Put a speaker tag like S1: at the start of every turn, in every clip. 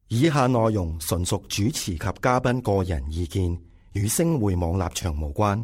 S1: 以下內容純屬主持及嘉賓個人意見，與星匯網立場無關。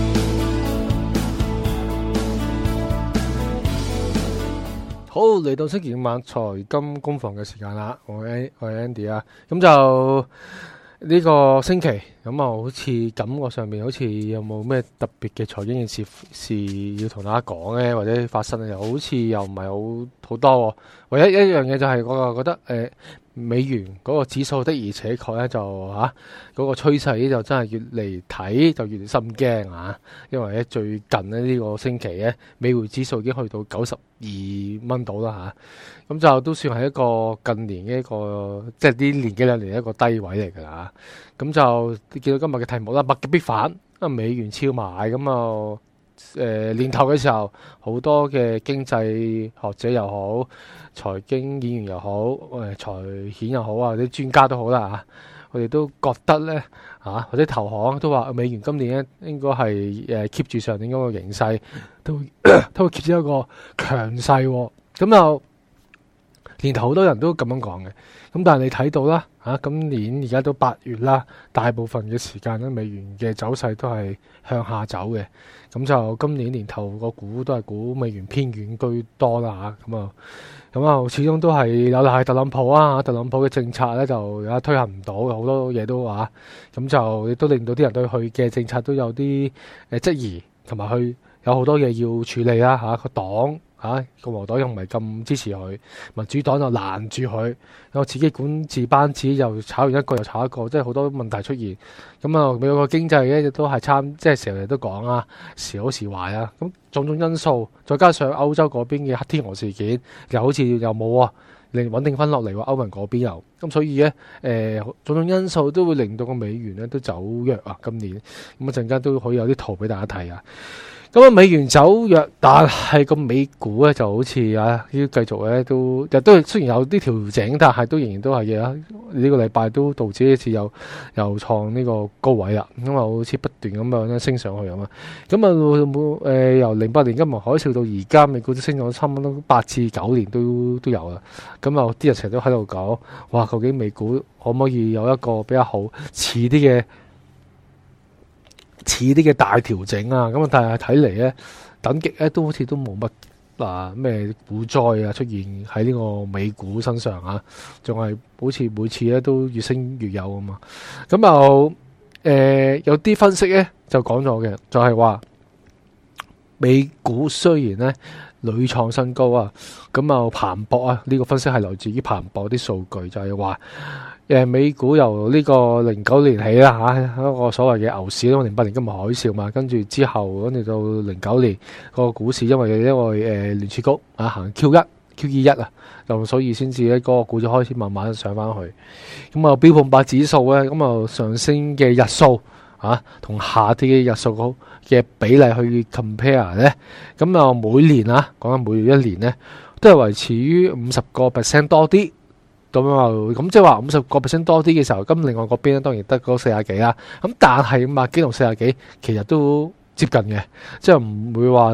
S2: 好，嚟到星期五晚財金工房嘅時間啦，我係 Andy 啊，咁就呢個星期咁啊，好似感覺上面好似有冇咩特別嘅財經嘅事要同大家講咧，或者發生又好似又唔係好多喎。唯一一樣嘢就係我覺得美元嗰個指數的而且確咧就嗰個趨勢就真係越嚟睇就越嚟心驚啊！因為咧最近咧呢個星期咧美匯指數已經去到92蚊度啦嚇，咁就都算係一個近年嘅一個即係呢年幾兩年一個低位嚟㗎啦。咁就見到今日嘅題目啦，物極必反，美元超買咁啊！年頭嘅時候，好多嘅經濟學者又好，財經演員又好，財險又好啊，啲專家都好啦嚇，佢哋都覺得咧或者投行都話美元今年咧應該係keep 住上年嗰個形勢，都會 keep 住一個強勢喎。咁就年頭好多人都咁樣講嘅，咁但係你睇到啦今年而家都8月啦，大部分嘅時間咧美元嘅走勢都係向下走嘅，咁就今年年頭個股都係估美元偏軟居多啦咁啊始終都係有賴特朗普特朗普嘅政策咧就而家推行唔到，好多嘢都話，咁就亦都令到啲人對佢嘅政策都有啲質疑，同埋佢有好多嘢要處理啦個黨。共和黨又唔係咁支持佢，民主黨就攔住佢，有自己管治班子又炒完一個又炒一個，即係好多問題出現。咁啊，美國經濟咧亦都係即係成日都講時好時壞啊。咁種種因素，再加上歐洲嗰邊嘅黑天鵝事件，又好似又冇令穩定翻落嚟喎。歐盟嗰邊又咁，所以咧種種因素都會令到個美元咧都走弱今年咁陣間都可以有啲圖俾大家睇咁美元走弱，但係個美股咧就好似要繼續咧都雖然有啲調整，但係都仍然都係嘅呢個禮拜都導致一次又創呢個高位啦，咁好似不斷咁樣升上去咁由08年金融海嘯到而家，美股都升咗差唔多8至9年都有啦。咁啲人成日都喺度講，哇！究竟美股可唔可以有一個比較好似啲嘅大調整咁但係睇嚟咧，等極咧都好似都冇乜咩股災出現喺呢個美股身上仲係好似每次咧都越升越有嘛。咁有啲分析咧就講咗嘅，就係話美股雖然咧屢創新高咁彭博呢個分析係來自於彭博啲數據，就係話美股由呢個09年起啦一個所謂嘅牛市，因為08年金融海嘯嘛，跟住之後跟住到09年個股市因為聯儲局行 QE1 就所以先至咧嗰個股就開始慢慢上翻去。咁標普500指數咧咁上升嘅日數同下跌嘅日數嘅比例去 compare 咧，咁每年講緊每一年咧都係維持於50% 多啲。咁即係話50% 多啲嘅時候，咁另外嗰邊咧當然得嗰40幾啦。咁但係50幾同40幾其實都接近嘅，即係唔會話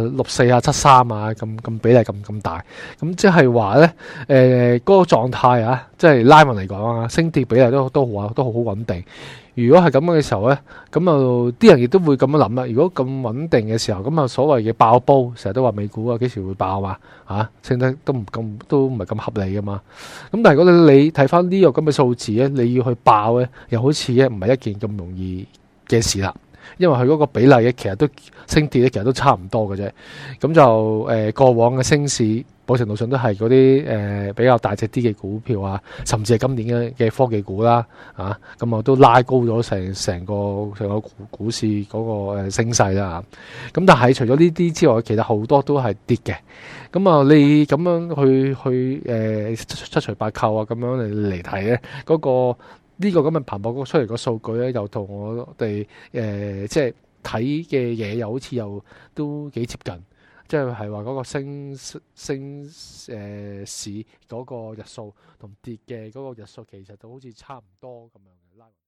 S2: 64、73咁比例咁大。咁即係話咧嗰個狀態即係拉勻嚟講升跌比例都好穩定。如果係咁嘅時候咧，咁啲人亦都會咁樣諗啦。如果咁穩定嘅時候，咁所謂嘅爆煲，成日都話美股幾時會爆升得都唔係咁合理噶嘛。咁但係如果你睇翻呢個咁嘅數字咧，你要去爆咧，又好似唔係一件咁容易嘅事啦。因為佢嗰個比例其實都升跌其實都差唔多嘅啫。咁就過往嘅升市，某程度上都係嗰啲比較大隻啲嘅股票甚至係今年嘅科技股啦咁都拉高咗成個股市嗰個升勢啦。咁但係除咗呢啲之外，其實好多都係跌嘅。咁你咁樣去七除八扣咁樣嚟睇咧，嗰個呢個咁嘅彭博出嚟個數據咧，又同我哋即係睇嘅嘢又好似又都幾接近，即係話嗰個升市嗰個日數同跌嘅嗰個日數其實都好似差唔多咁樣嘅。